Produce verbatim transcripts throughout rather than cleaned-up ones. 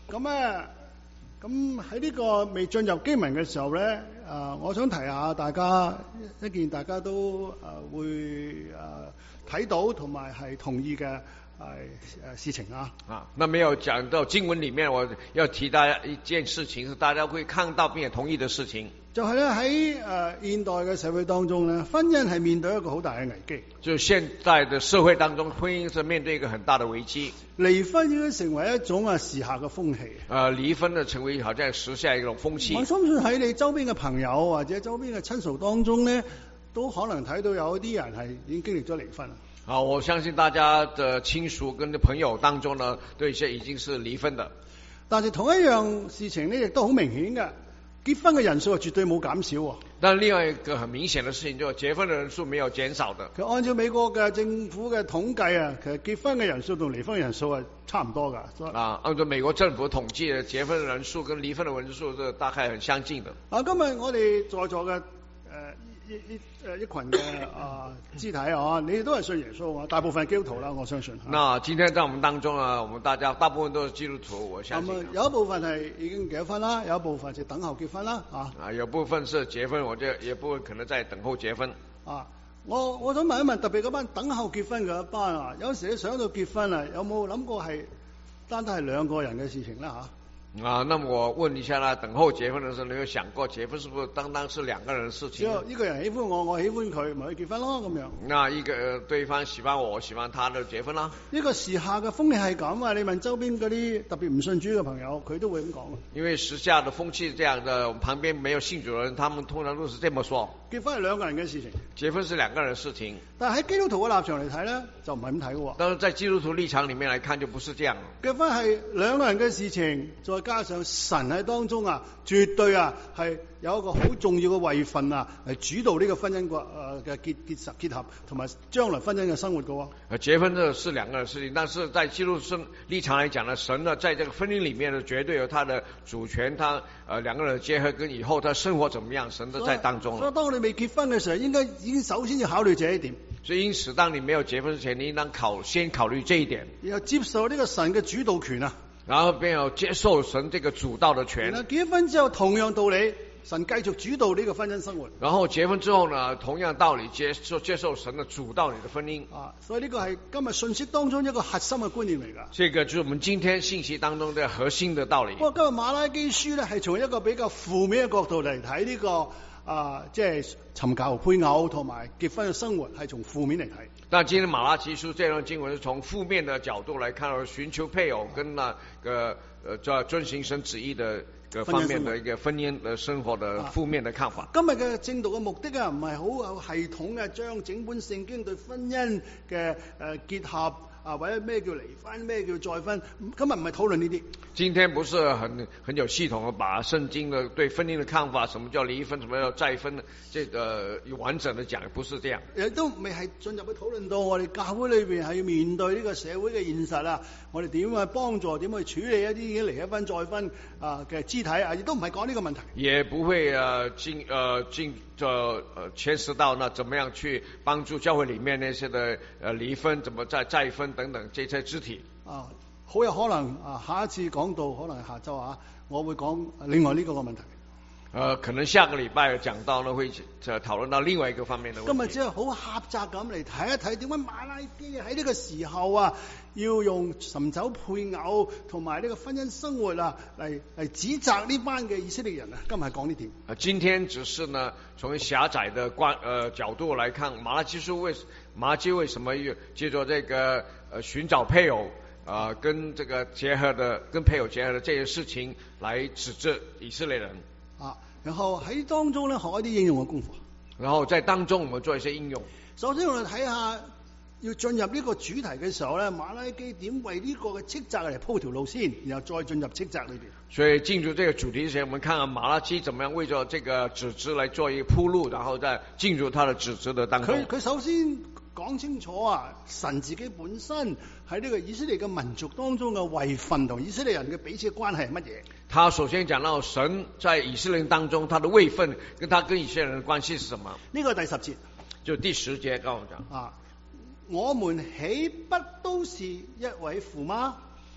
咁啊，咁喺呢個未進入經文嘅時候咧，啊，我想提下大家一件大家都啊會啊睇到同埋係同意嘅係誒事情啊。 啊，那沒有講到經文裡面，我要提大家一件事情，是大家會看到並且同意的事情。 就係咧喺誒現代嘅社會當中咧，婚姻係面對一個好大嘅危機。 就現在的社會當中，婚姻是面對一個很大的危機。 離婚已經成為一種啊時下嘅風氣。 呃，離婚呢成為好像時下一種風氣。 我相信喺你周邊嘅朋友或者周邊嘅親屬當中咧，都可能睇到有啲人係已經經歷咗離婚。 啊，我相信大家的親屬跟朋友當中呢，對一些已經是離婚的。 但係同一樣事情呢，亦都好明顯嘅，結婚嘅人數係絕對冇減少。 但另外一個很明顯的事情，就結婚的人數沒有減少的。 佢按照美國嘅政府嘅統計啊，其實結婚嘅人數同離婚嘅人數係差唔多㗎。 啊，按照美國政府統計，結婚嘅人數跟離婚嘅人數是大概很相近的。 啊，今日我哋在座嘅誒一一誒一群嘅啊肢體啊，你哋都係信耶穌啊，大部分係基督徒啦，我相信。 那今天在我們當中啊，我們大家大部分都是基督徒，我相信。 咁啊，有一部分係已經結婚啦，有一部分就等候結婚啦，啊。 啊，有部分是結婚，我覺得有部分可能在等候結婚。 啊，我我想問一問，特別嗰班等候結婚嘅一班啊，有時你想到結婚啊，有冇諗過係單單係兩個人嘅事情咧嚇？ 啊，那麼我問一下啦，等候結婚的時候，你有想過結婚是不是單單是兩個人的事情？ 只有一個人喜歡我，我喜歡佢，咪去結婚咯咁樣。 那一個對方喜歡我，我喜歡他，就結婚啦。 呢個時下嘅風氣係咁啊！你問周邊嗰啲特別唔信主嘅朋友，佢都會咁講。 因為時下的風氣是這樣的，我們旁邊沒有信主的人，他們通常都是這麼說。 結婚係兩個人嘅事情。 結婚是兩個人的事情。 但係喺基督徒嘅立場嚟睇咧，就唔係咁睇嘅。 但是在基督徒立場裡面來看，就不是這樣。 結婚係兩個人嘅事情，再加上神喺當中啊，絕對啊係有一個好重要嘅位份啊，嚟主導呢個婚姻個誒嘅結結實結合，同埋將來婚姻嘅生活嘅喎。 呃，結婚呢是兩個人的事情，但是在基督徒立場來講呢，神呢在這個婚姻裡面呢，絕對有他的主權，他呃兩個人的結合跟以後他生活怎麼樣，神都在當中了。 所以，所以當你未結婚嘅時候，應該已經首先要考慮這一點。 所以因此，當你沒有結婚之前，你應當考先考慮這一點， 然後接受呢個神嘅主導權啊。 然後便要接受神這個主導的權。 然後結婚之後，同樣道理，神繼續主導呢個婚姻生活。 然後結婚之後呢，同樣道理接受接受神的主導你的婚姻。 啊，所以呢個係今日信息當中一個核心嘅觀念嚟㗎。 這個就是我們今天信息當中的核心的道理。 不過今日馬拉基書咧係從一個比較負面嘅角度嚟睇呢個啊，即係尋求配偶同埋結婚嘅生活係從負面嚟睇。 但今天馬拉基書這段經文是從負面的角度來看，尋求配偶跟那個呃在遵行神旨意的個方面的一個婚姻的生活的負面的看法。 啊、今日嘅正道嘅目的啊，唔係好有系統嘅將整本聖經對婚姻嘅誒、呃、結合啊，或者咩叫離婚，咩叫再婚，今日唔係討論呢啲。 今天不是很很有系統的把聖經的對婚姻的看法，什麼叫離婚，什麼叫再婚，這個完整的講，不是這樣。亦都未係進入去討論到我哋教會裏邊係要面對呢個社會嘅現實啊，我哋點去幫助，點去處理一啲已經離咗婚再婚啊嘅肢體啊，亦都唔係講呢個問題。 也不會呃進呃進這呃牽涉到那怎麼樣去幫助教會裡面那些的呃離婚，怎麼再再婚等等這些肢體啊。好有可能啊，下一次講到可能係下週啊，我會講另外呢個個問題。 呃，可能下個禮拜講到呢，會討論到另外一個方面的問題。 今日只係好狹窄咁嚟睇一睇，點解馬拉基喺呢個時候啊，要用尋找配偶同埋呢個婚姻生活啊，嚟嚟指責呢班嘅以色列人啊。今日係講呢點。 啊，今天只是呢，從狹窄的觀呃角度來看，馬拉基書為馬拉基為什麼要借助這個呃尋找配偶？啊、呃，跟這個結合的，跟配偶結合的這些事情，來指責以色列人啊。然後喺當中咧學一啲應用嘅功夫。 然後在當中，我們做一些應用。 首先我哋睇下，要進入呢個主題嘅時候咧，馬拉基點為呢個嘅斥責嚟鋪條路先，然後再進入斥責裏邊。所以進入這個主題之前，我們看看馬拉基怎麼樣為咗這個指責來做一個鋪路，然後再進入他的指責的當中。 佢佢首先講清楚啊，神自己本身喺呢個以色列嘅民族當中嘅位份同以色列人嘅彼此關係係乜嘢？ 他首先講到神在以色列人當中，他的位份跟他跟以色列人的關係是什麼？ 呢個第十節， 就第十節跟我講啊， 我們豈不都是一位父嗎？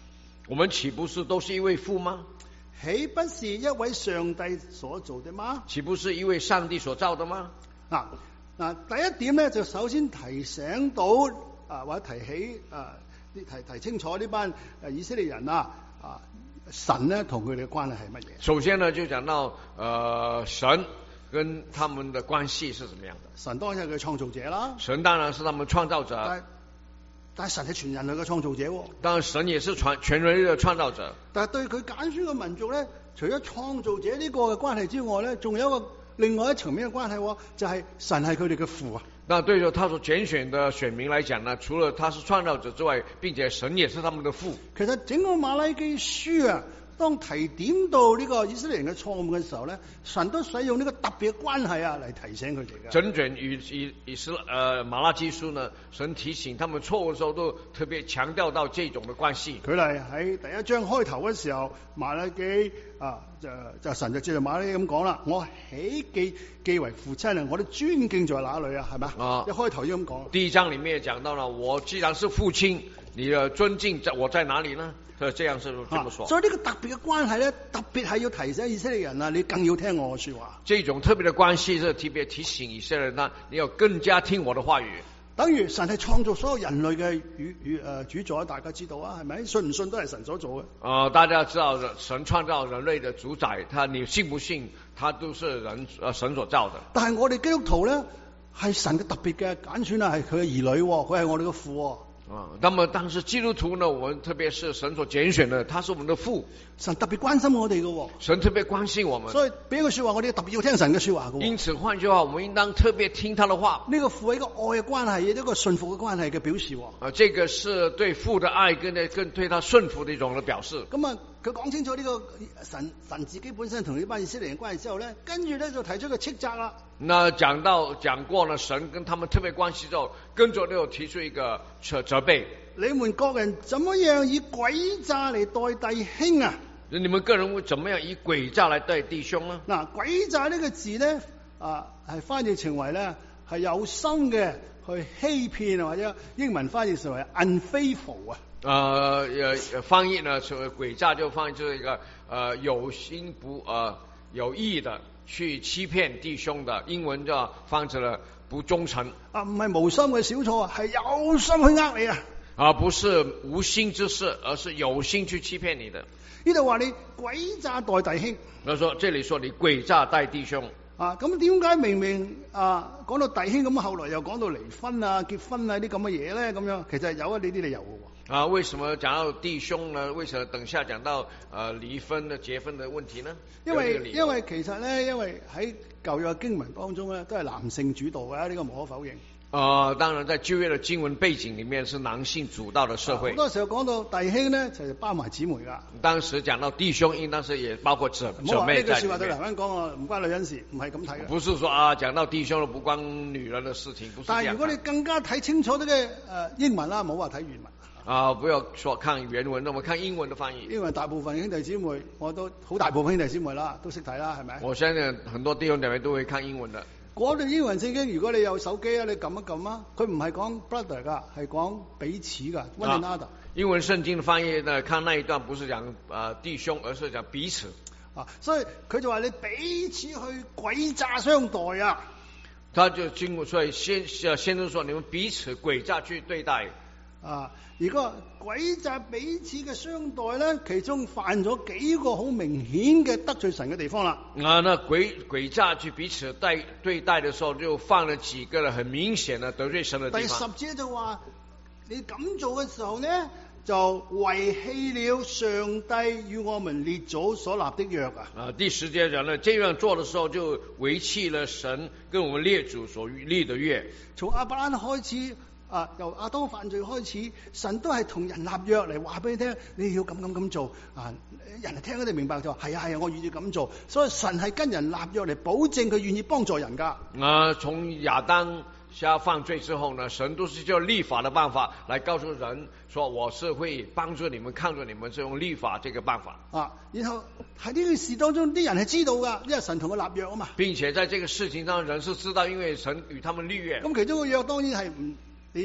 我們豈不是都是一位父嗎？ 豈不是一位上帝所做的嗎？ 豈不是一位上帝所造的嗎？ 嗱嗱，第一點咧就首先提醒到啊，或者提起啊，提提清楚呢班誒以色列人啊啊神咧同佢哋嘅關係係乜嘢？ 首先呢就講到呃神跟他們的關係是怎麼樣的。 神當然係佢創造者啦， 神當然是他們創造者。 但係但係神係全人類嘅創造者喎。 當然神也是全全人類嘅創造者。 但係對佢揀選嘅民族咧，除咗創造者呢個嘅關係之外咧，仲有一個另外一層面嘅關係，就係、是、神係佢哋嘅父啊。 那對着他所揀選的選民來講呢，除了他是創造者之外，並且神也是他們的父。 其實整個馬拉基書啊，當提點到呢個以色列人嘅錯誤嘅時候咧，神都使用呢個特別嘅關係啊嚟提醒佢哋嘅。 整卷以以以斯呃馬拉基書呢，神提醒他們錯誤嘅時候，都特別強調到這種嘅關係。 舉例喺第一章開頭嘅時候，馬拉基啊就就神就接住馬拉基咁講啦，我喜既既為父親啊，我的尊敬在哪裏啊？係咪啊？一開頭要咁講。 第一章裡面講到了，我既然是父親，你的尊敬在我在哪裡呢？這樣是這麼說。 啊、所以呢個特別嘅關係咧，特別係要提醒以色列人啊，你更要聽我嘅說話。 這種特別嘅關係是特別提醒以色列人呢，你要更加聽我的話語。 等於神係創造所有人類嘅與與誒主宰，大家知道啊，係咪？信唔信都係神所做嘅。 啊、呃，大家知道神創造人類的主宰，他你信不信，他都是人呃神所造的。 但係我哋基督徒咧，係神嘅特別嘅揀選啊，係佢嘅兒女，佢係我哋嘅父。 啊，那麼當時基督徒呢，我們特別是神所揀選的，他是我們的父。 神特別關心我哋嘅， 神特別關心我們。 所以俾一個說話，我哋特別要聽神嘅說話嘅。 因此換句話，我們應當特別聽他的話。 呢個父係一個愛嘅關係，一個順服嘅關係嘅表示。 啊，這個是對父的愛跟跟對他順服的一種嘅表示。 咁啊，佢講清楚呢個神神自己本身同呢班以色列人關係之後咧，跟住咧就提出個斥責啦。 那講到講過呢，神跟他們特別關係之後，跟住又提出一個責責備。 你們各人怎麼樣以詭詐嚟待弟兄啊？ 你們個人會怎麼樣以詭詐嚟待弟兄呢？ 嗱，詭詐呢個字咧啊，係翻譯成為咧係有心嘅去欺騙，或者英文翻譯成為 unfaithful 啊。 呃呃，翻譯呢，詭詐就翻譯就是一個呃有心不呃有意的去欺騙弟兄的，英文就翻成了不忠誠。 啊，唔係無心嘅小錯啊，係有心去呃你啊。 而不是無心之事，而是有心去欺騙你的。 呢度話你詭詐待弟兄， 他說這裏說你詭詐待弟兄啊，咁點解明明啊講到弟兄咁，後來又講到離婚啊、結婚啊啲咁嘅嘢咧？咁樣其實有啊呢啲理由嘅。 啊，為什麼講到弟兄呢？為什麼等下講到呃離婚的結婚的問題呢？ 因為因為其實咧，因為喺舊約經文當中咧，都係男性主導嘅，呢個無可否認。 呃，當然在舊約的經文背景裏面是男性主導的社會。 好多時候講到弟兄呢，就係包埋姊妹噶。 當時講到弟兄，應當是也包括姊姊妹在裏面。唔好話呢句說話對男人講啊，唔關女人事，唔係咁睇嘅。不是說啊，講到弟兄都不關女人的事情，不是這樣。但係如果你更加睇清楚啲嘅誒英文啦，唔好話睇原文。啊，不要說看原文，我們看英文的翻譯。因為大部分兄弟姊妹，我都好大部分兄弟姊妹啦，都識睇啦，係咪？我相信很多弟兄姊妹都會看英文的。嗰段英文聖經，如果你有手機啊，你撳一撳啊，佢唔係講 brother 噶，係講彼此噶 one another。英文聖經的翻譯呢，看那一段不是講啊、呃、弟兄，而是講彼此。啊，所以佢就話你彼此去詭詐相待啊。他就經過，所以先先都說你們彼此詭詐去對待。啊，如果詭詐彼此嘅相待咧，其中犯咗幾個好明顯嘅得罪神嘅地方啦。啊，那詭詭詐去彼此對對待嘅時候，就犯了幾個很明顯的得罪神嘅地方。第十節就話，你咁做嘅時候呢，就遺棄了上帝與我們列祖所立的約啊。啊，第十節講呢，這樣做嘅時候就遺棄了神跟我們列祖所立的約。從亞伯蘭開始。啊！由亞當犯罪開始，神都係同人立約嚟話俾你聽，你要咁咁咁做啊！人係聽佢哋明白就話係啊係啊，我願意咁做。所以神係跟人立約嚟保證佢願意幫助人噶。啊！從亞當下犯罪之後呢，神都是用立法的辦法來告訴人說，我是會幫助你們、抗助你們，是用立法這個辦法。啊！然後喺呢個事當中，啲人係知道噶，因為神同佢立約啊嘛。並且在這個事情上，人是知道，因為神與他們立約。咁其中個約當然係唔。你係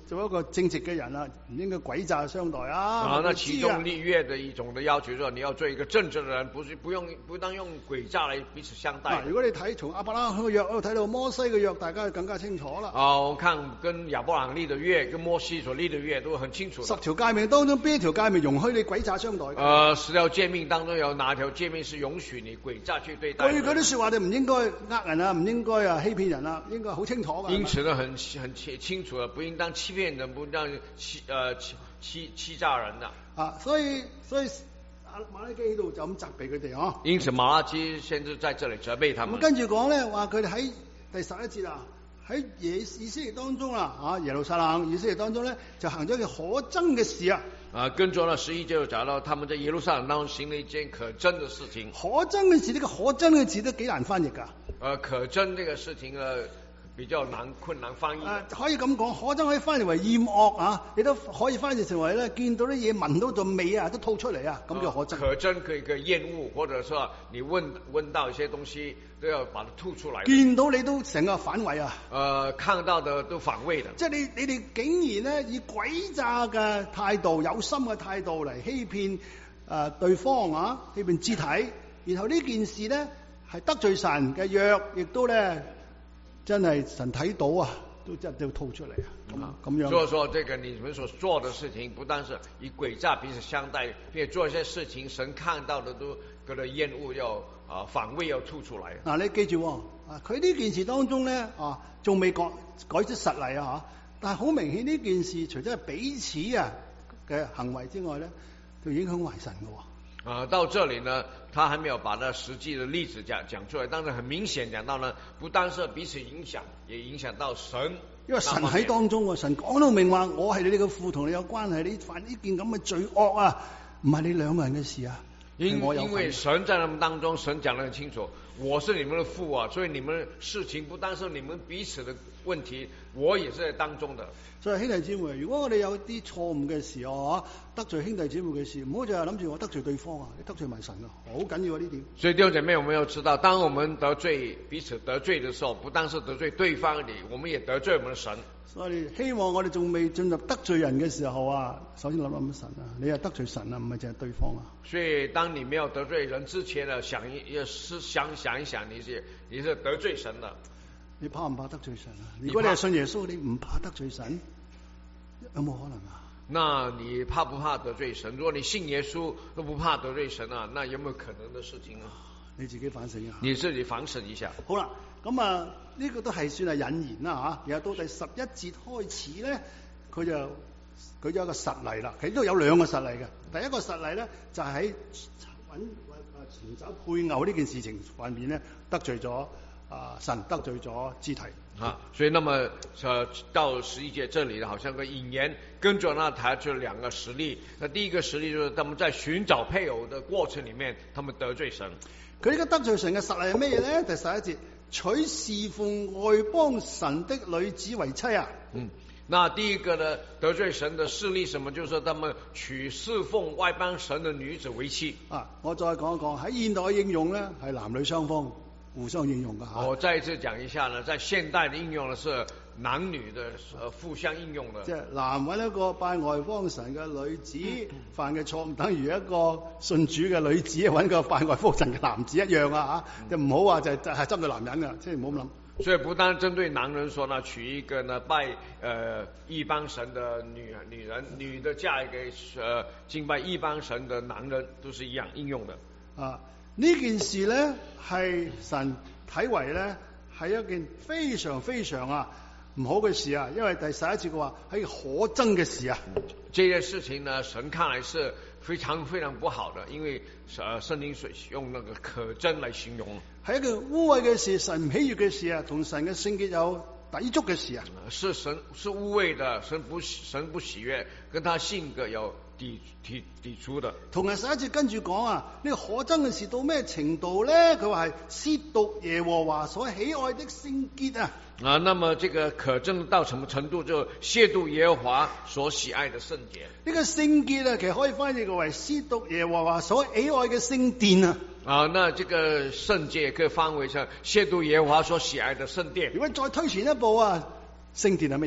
做一個正直嘅人啦，唔應該詭詐相待啊！ 啊，那其中我知啊立約的一種的要求說，你要做一個正直的人，不是不用不當用詭詐來彼此相待嗱，。如果你睇從亞伯拉罕嘅約嗰度睇到摩西嘅約，大家就更加清楚啦。 啊，我看跟亞伯蘭立的約，跟摩西所立的約都很清楚的。 十條誡命當中，邊一條誡命容許你詭詐相待嘅？ 呃，十條誡命當中有哪條誡命是容許你詭詐去對待的？ 據佢啲說話，你唔應該呃人啊，唔應該啊欺騙人啊，應該好清楚㗎。 因此呢，很很清清楚的，不應當欺騙人，不應當欺呃欺欺欺詐人的。 啊，所以所以阿馬拉基喺度就咁責備佢哋嗬。 因此馬拉基先至在這裡責備他們。 咁跟住講咧，話佢哋喺第十一節啊，喺耶以色列當中啦，啊耶路撒冷以色列當中咧，就行咗一件可憎嘅事啊。 啊，跟住呢十一節就講到他們在耶路撒冷當中行了一件可憎的事情。 可憎嘅事，呢個可憎嘅字都幾難翻譯㗎。 呃，可憎這個事情呢，比較難困難翻譯。 啊，可以咁講，可憎可以翻譯為厭惡啊，亦都可以翻譯成為咧，見到啲嘢聞到陣味啊，都吐出嚟啊，咁叫可憎。 可憎可以個厭惡，或者說你聞聞到一些東西都要把它吐出來。 見到你都成個反胃啊！ 呃，看到的都反胃的。 即係你你哋竟然咧以詭詐嘅態度、有心嘅態度嚟欺騙誒、呃、對方啊，欺騙肢體，然後呢件事咧係得罪神嘅約，亦都咧真係神睇到啊，都真係都吐出嚟啊！咁咁樣。 所以說，這個你們所做的事情，不單是以詭詐彼此相待，並且做一些事情，神看到的都覺得厭惡，要啊反胃，要吐出來。 嗱、啊，你記住喎，啊，佢呢件事當中咧，啊，仲未改改咗實例啊嚇，但係好明顯呢件事，除咗係彼此啊嘅行為之外咧，就影響埋神嘅喎。 啊，到這裡呢，他還沒有把那實際的例子講講出來，但是很明顯講到呢，不單是彼此影響，也影響到神。 因為神喺當中啊，神講到明話，我係你哋嘅父，同你有關係，你犯呢件咁嘅罪惡啊，唔係你兩個人嘅事啊。 因我有因為神在他們當中，神講得很清楚，我是你們的父啊，所以你們事情不單是你們彼此的問題，我也是在當中的。 所以兄弟姊妹，如果我哋有啲錯誤嘅事啊，得罪兄弟姊妹嘅事，唔好就係諗住我得罪對方啊，你得罪埋神啊，好緊要啊呢點。 所以弟兄姐妹，我們要知道，當我們得罪彼此得罪的時候，不單是得罪對方的，我們也得罪我們的神。 所以希望我哋仲未進入得罪人嘅時候啊，首先諗諗神啊，你係得罪神啊，唔係淨係對方啊。 所以當你沒有得罪人之前呢，想一要思想想一想，你是你是得罪神的。 你怕唔怕得罪神啊？如果你係信耶穌，你唔怕得罪神，有冇可能啊？ 那你怕不怕得罪神？如果你信耶穌都不怕得罪神啊，那有沒有可能的事情呢？ 你自己反省一下。 你自己反省一下。 好啦，咁啊呢個都係算係引言啦吓。然後到第十一節開始咧，佢就舉咗一個實例啦。其實都有兩個實例嘅。第一個實例咧就係喺揾尋找配偶呢件事情方面咧得罪咗啊神，得罪咗肢體。 啊，所以那麼呃到十一節這裡呢，好像個引言，跟住呢，提出兩個實例。那第一個實例就是他們在尋找配偶的過程裡面，他們得罪神。 佢呢個得罪神嘅實例係咩嘢咧？第十一節，娶侍奉外邦神的女子為妻啊。 嗯，那第一個呢，得罪神的事例什麼？就是他們娶侍奉外邦神的女子為妻。 啊，我再講一講喺現代嘅應用咧，係男女雙方互相應用嘅吓。 我再一次講一下呢，在現代的應用呢是男女的呃互相應用的。 即係男揾一個拜外邦神嘅女子犯嘅錯誤，等於一個信主嘅女子揾個拜外邦神嘅男子一樣啊吓，就唔好話就就係針對男人噶，即係唔好咁諗。 所以不單針對男人說呢，娶一個呢拜呃異邦神的女女人，女的嫁一個呃敬拜異邦神的男人，都是一樣應用的。 啊，呢件事咧係神睇為咧係一件非常非常啊唔好嘅事啊，因為第十一節嘅話係可憎嘅事啊。 這件事情呢，神看來是非常非常不好的，因為呃聖經水用那個可憎來形容， 係一個污穢嘅事，神唔喜悅嘅事啊，同神嘅聖潔有抵觸嘅事啊。 是神是污穢的，神不神不喜悅，跟他性格有抵抵抵觸的。 同埋十一節跟住講啊，呢、這個可憎嘅事到咩程度咧？佢話係褻瀆耶和華所喜愛的聖潔啊。 啊，那麼這個可憎到什麼程度？就褻瀆耶和華所喜愛的聖潔。 呢個聖潔啊，其實可以翻譯為褻瀆耶和華所喜愛嘅聖殿啊。 啊，那這個聖潔可以翻譯成褻瀆耶和華所喜愛的聖殿。 如果再推前一步啊，聖殿係乜嘢啊？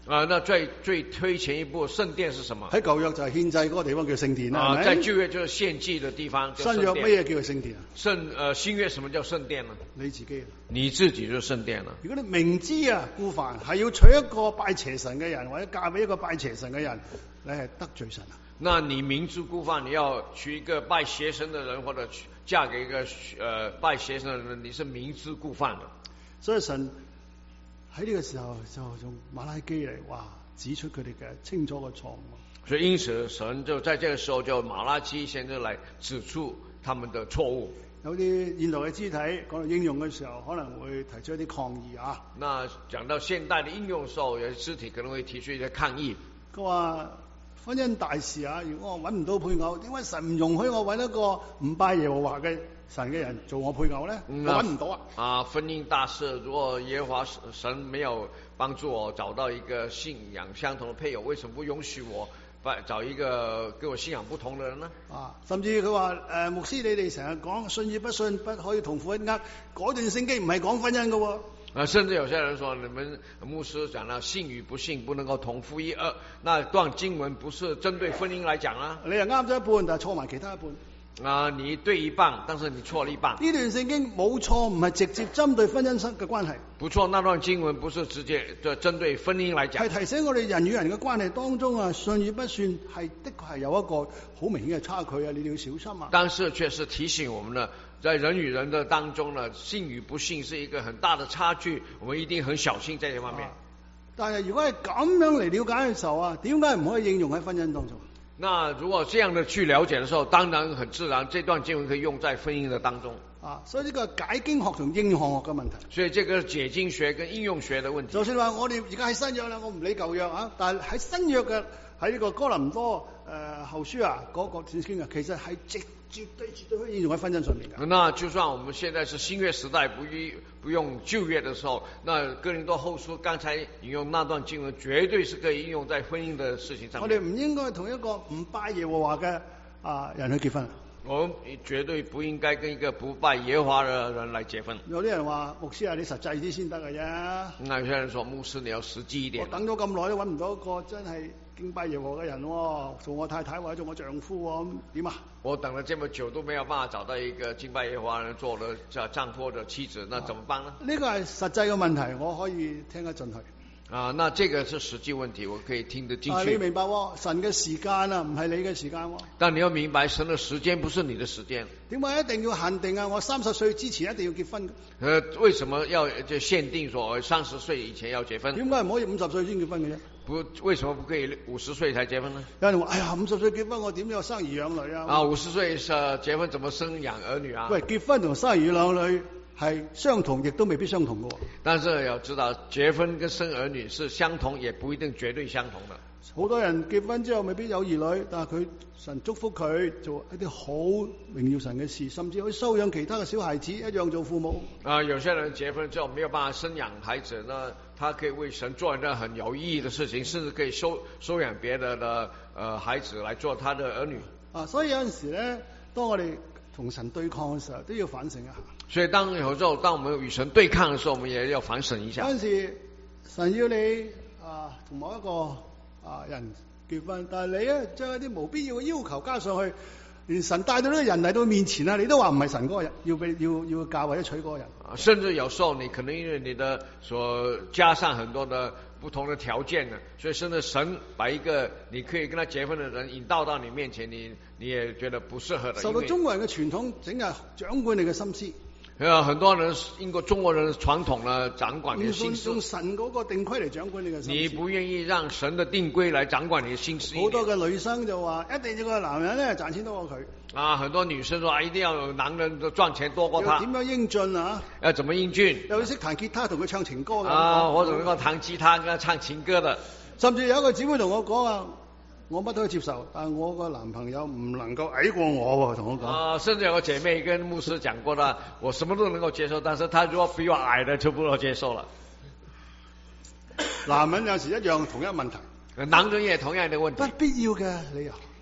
啊，那最最推前一步，聖殿是什麼？ 喺舊約就係獻祭嗰個地方叫聖殿啦， 啊， 係咪？ 在舊約就是獻祭的地方。 新約乜嘢叫做聖殿啊？ 聖呃新約什麼叫聖殿呢？ 你自己。 你自己就是聖殿啦。 如果你明知啊，顧凡係要娶一個拜邪神嘅人，或者嫁俾一個拜邪神嘅人，你係得罪神啊！ 那你明知故犯，你要娶一個拜邪神的人，或者嫁給一個呃拜邪神的人，你是明知故犯的。 所以神喺呢個時候就用馬拉基嚟話指出佢哋嘅清楚嘅錯誤。 所以因此神就在這個時候就馬拉基先生來指出他們的錯誤。 有啲現代嘅肢體講到應用嘅時候，可能會提出一啲抗議啊。 那講到現代的應用嘅時候，有啲肢體可能會提出一些抗議。 佢話婚姻大事啊，如果我揾唔到配偶，點解神唔容許我揾一個唔拜耶和華嘅神嘅人做我配偶咧？ 嗯、 我揾唔到啊！ 啊，婚姻大事，如果耶和華神沒有幫助我找到一個信仰相同的配偶，為什麼不允許我找一個跟我信仰不同的人呢？ 啊，甚至佢話誒牧師，你哋成日講信與不信不可以同負一軛，嗰段聖經唔係講婚姻嘅喎。 啊，甚至有些人說，你們牧師講了信與不信不能夠同負一軛，那段經文不是針對婚姻來講啊？ 你又啱咗一半，但係錯埋其他一半。 啊，你對一半，但是你錯了一半。 呢段聖經冇錯，唔係直接針對婚姻嘅關係。 不錯，那段經文不是直接就針對婚姻來講， 係提醒我哋人與人嘅關係當中啊，信與不信係的確係有一個好明顯嘅差距啊，你哋要小心啊。 但是卻是提醒我們呢，在人與人的當中呢，信與不信是一個很大的差距，我們一定很小心在這方面。啊、 但係如果係咁樣嚟了解嘅時候啊，點解唔可以應用喺婚姻當中？ 那如果這樣的去了解的時候，當然很自然，這段經文可以用在婚姻的當中。 啊，所以呢個解經學同應用學嘅問題。 所以這個解經學跟應用學的問題。就算話我哋而家喺新約啦，我唔理舊約啊，但係喺新約嘅喺呢個哥林多誒、呃、後書啊嗰、那個聖經啊，其實係直絕對絕對可以應用喺婚姻上面嘅。 那就算我們現在是新約時代，不不用舊約的時候，那哥林多後書剛才引用那段經文，絕對是可以應用在婚姻的事情上面。 我哋唔應該同一個唔拜耶和華嘅啊人去結婚。 我們絕對不應該跟一個不拜耶和華的人來結婚。 有啲人話牧師啊，你實際啲先得嘅啫。 那有些人說牧師你要實際一點。 我等咗咁耐都揾唔到一個真係敬拜耶和華嘅人、哦，做我太太或者做我丈夫咁點啊？ 我等了這麼久都沒有辦法找到一個敬拜耶和華人做的丈夫或者妻子，那怎麼辦呢？ 呢、啊這個係實際嘅問題，我可以聽得進去。 啊，那這個是實際問題，我可以聽得進去。 啊，你明白喎、哦？神嘅時間啊，唔係你嘅時間喎、哦。 但你要明白，神嘅時間不是你的時間。 點解一定要限定啊？我三十歲之前一定要結婚。 呃，為什麼要就限定說三十歲以前要結婚？ 點解唔可以五十歲先結婚嘅啫？ 不，為什麼不可以五十歲才結婚呢？ 有人話：哎呀，五十歲結婚，我點樣生兒養女啊？ 啊，五十歲是結婚，怎麼生養兒女啊？ 喂，結婚同生兒養女係相同，亦都未必相同嘅。 但是要知道，結婚跟生兒女是相同，也不一定絕對相同的。 好多人結婚之後未必有兒女，但係佢神祝福佢做一啲好榮耀神嘅事，甚至可以收養其他嘅小孩子，一樣做父母。 啊，有些人結婚之後沒有辦法生養孩子呢，他可以為神做一件很有意義的事情，甚至可以收收養別的的呃孩子來做他的兒女。 啊，所以有陣時咧，當我哋同神對抗嘅時候，都要反省一下。 所以當有時候，當我們與神對抗嘅時候，我們也要反省一下。 有陣時神要你啊同某一個啊人結婚，但係你咧將一啲無必要嘅要求加上去，連神帶到呢個人嚟到面前啊，你都話唔係神嗰個人，要俾要要嫁或者娶嗰個人。 甚至有時候你可能因為你的所加上很多的不同的條件呢，所以甚至神把一個你可以跟他結婚的人引導到你面前，你你也覺得不適合的。 受到中國人嘅傳統，整日掌管你嘅心思。 有很多人英國中國人的傳統呢，掌管你的心思。 用神嗰個定規嚟掌管你嘅心思。 你不願意讓神的定規來掌管你的心思。 好多嘅女生就話，一定要個男人咧賺錢多過佢。 啊，很多女生說，一定要有男人賺錢多過他。 點樣英俊啊？ 要怎麼英俊？ 又要識彈吉他同佢唱情歌嘅。 啊，或者能夠彈吉他跟他唱情歌的。 甚至有一個姊妹同我講啊，我乜都可以接受，但我個男朋友唔能夠矮過我喎，同我講。 啊，甚至有個姐妹跟牧師講過啦，我什麼都能夠接受，但是他如果比我矮的就不能接受了。 男人有時一樣同一問題， 男人也同樣的問題。 不必要嘅理由。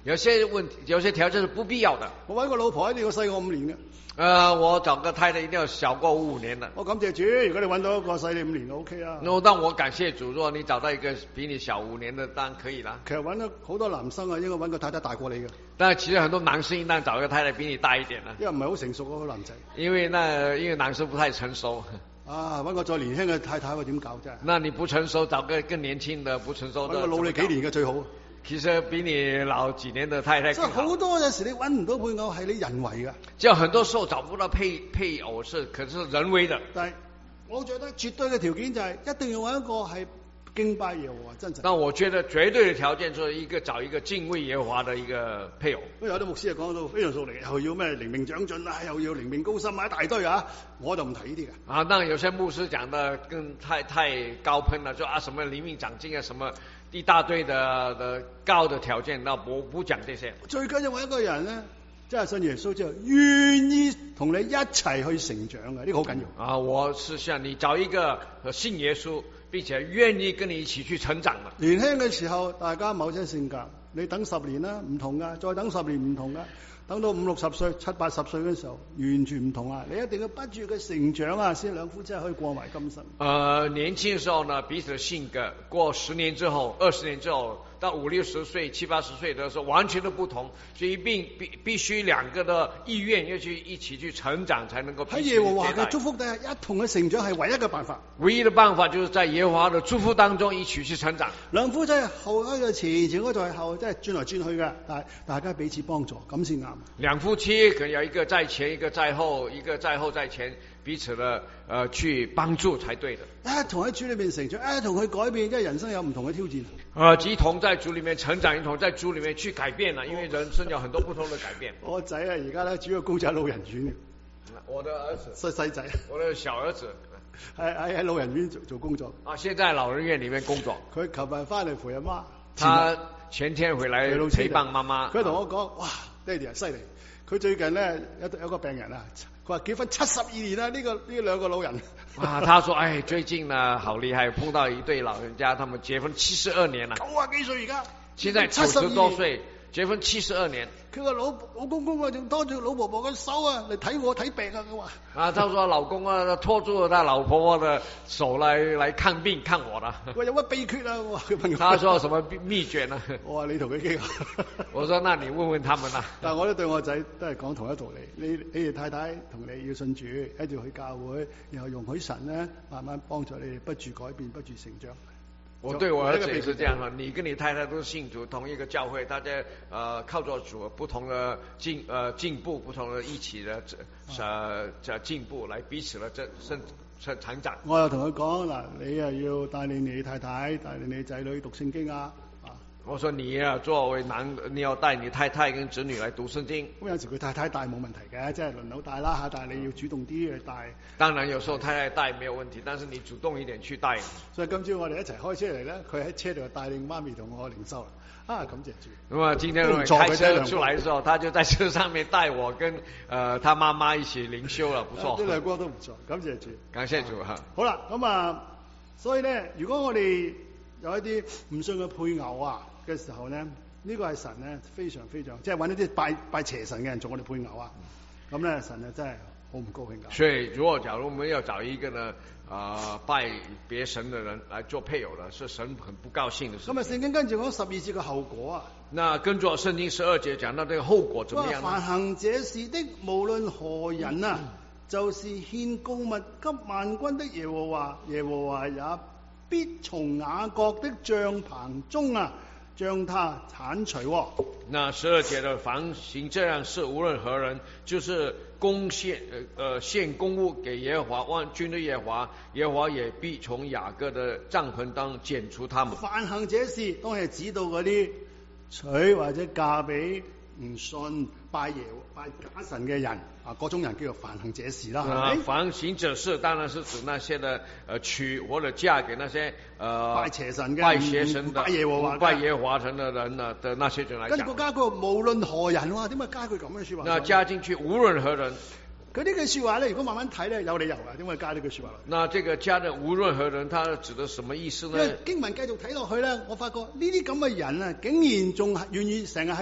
有些問題，有些條件是不必要的。 我揾個老婆一定要細我五年嘅。 呃，我找個太太一定要小過五年的。 我感謝主，如果你揾到一個細你五年就 OK 啦。 那當我感謝主，如果你找到一個比你小五年的，當然可以啦。 其實揾到好多男生啊，應該揾個太太大過你嘅。 但其實很多男生應當找一個太太比你大一點啦。 因為唔係好成熟嗰個男仔。 因為那因為男生不太成熟。 啊，揾個再年輕嘅太太我點搞啫？ 那你不成熟，找個更年輕的不成熟的。 揾個老你幾年嘅最好。 其實比你老幾年的太太更好。 所以好多有時你揾唔到配偶係你人為嘅。 就很多時候找不到配配偶是，可是人為的。 但係我覺得絕對嘅條件就係一定要揾一個係敬拜耶和華真實。 但我覺得絕對嘅條件就是一個找一個敬畏耶和華的一個配偶。 有啲牧師係講到非常熟嚟，又要咩靈命長進啊，又要靈命高深啊，一大堆啊，我就唔提呢啲嘅。 啊，當然有些牧師講得更太太高噴了，就啊什麼靈命長進啊，什麼一大堆的的高的條件，那我不講這些。 最緊要揾一個人咧，真係信耶穌之後，願意同你一齊去成長嘅，呢個好緊要。 啊，我是想你找一個信耶穌，並且願意跟你一起去成長的。 年輕嘅時候，大家某些性格，你等十年啦，唔同噶，再等十年唔同噶。等到五六十歲、七八十歲嘅時候，完全唔同啊！你一定要不住嘅成長啊，先兩夫妻可以過埋今生。 呃，年輕時候呢，彼此的性格，過十年之後、二十年之後，到五六十歲、七八十歲的時候，完全都不同。所以必必必須兩個的意願要去一起去成長，才能夠喺耶和華嘅祝福底下，一同嘅成長係唯一嘅辦法。 唯一的辦法就是在耶和華的祝福當中一起去成長。 兩夫妻後喺度前，前嗰度係後，即係轉來轉去嘅，但係大家彼此幫助，咁先啱。 兩夫妻可能有一個在前，一個在後，一個在後在前，彼此的呃去幫助才對的。 一同喺主裏面成長，一同去改變，因為人生有唔同嘅挑戰。 呃，一同在主裏面成長，一同在主裏面去改變啦，因為人生有很多不同的改變。 我仔啊，而家咧主要工作喺老人院嘅。 我的兒子， 細細仔， 我的小兒子， 喺喺喺老人院做做工作。 啊，現在老人院裏面工作。 佢琴日翻嚟陪阿媽。 他前天回來陪伴媽媽。 佢同我講：哇，爹哋啊，犀利！佢最近咧有有個病人啊，佢話結婚七十二年啦，呢、這個呢兩個老人。 啊，他說：哎，最近呢好厲害，碰到一對老人家，他們結婚七十二年啦。 九啊幾歲而家？ 現在九十多歲，結婚七十二年。 佢個老老公公啊，仲拖住老婆婆嘅手啊嚟睇我睇病啊，佢話。 啊，他說老公啊拖住他老婆婆的手來來看病看我啦。 我有乜秘訣啊？我佢問他說什麼秘訣呢？ 我話你同佢傾下。 我說那你問問他們啦。 但係我都對我仔都係講同一道理。你你哋太太同你要信主，一定要去教會，然後容許神咧慢慢幫助你哋不住改變，不住成長。 我對我兒子也是這樣說，你跟你太太都是信主，同一個教會，大家呃靠着主不同的進呃進步，不同的一起的呃這進步，來彼此的這生成成長。 我又同佢講嗱，你又要帶領你太太，帶領你仔女讀聖經啊。 我說你啊，作為男，你要帶你太太跟子女來讀聖經。 咁有時佢太太帶冇問題嘅，即係輪流帶啦嚇，但係你要主動啲去帶。 當然有時候太太帶沒有問題，但是你主動一點去帶。 所以今朝我哋一齊開車嚟咧，佢喺車度帶領媽咪同我靈修啦。啊，感謝主。 咁啊，今天我們開車出來的時候，他就在車上面帶我跟呃他媽媽一起靈修了，不錯。 呢兩個都唔錯，感謝主。 感謝主哈。 好啦，咁啊，所以咧，如果我哋有一啲唔信嘅配偶啊嘅時候咧，呢、這個係神咧非常非常，即係揾一啲拜拜邪神嘅人做我哋配偶啊，咁咧神啊真係好唔高興噶。 所以如果假如我們要找一個呢，啊、呃、拜別神嘅人來做配偶呢，是神很不高興嘅事。 咁啊，聖經跟住講十二節嘅後果啊。 那跟住聖經十二節講到這個後果怎麼樣呢？ 凡行這事的，無論何人啊，嗯、就是獻供物給萬軍的耶和華，耶和華也必從雅各的帳棚中啊。將他剷除、哦。 那十二節的凡行這樣事，無論何人，就是供獻呃呃獻供物給耶和華萬軍的耶和華，耶和華也必從雅各的帳棚當剪除他們。 凡行這事，當係指到嗰啲娶或者嫁俾唔信拜耶拜假神嘅人啊，嗰種人叫做凡行這事啦。 啊，凡行這事當然是指那些的呃娶或者嫁給那些呃拜邪神嘅、 拜邪神的、 拜耶和華、 拜耶和華神的人呢的那些人來講。 跟住個加句無論何人喎，點解加句咁嘅説話？ 那加進去無論何人。 佢呢句説話咧，如果慢慢睇咧，有理由嘅，點解加呢句説話？ 那這個加的無論何人，它指的什麼意思呢？ 因為經文繼續睇落去咧，我發覺呢啲咁嘅人啊，竟然仲願意成日喺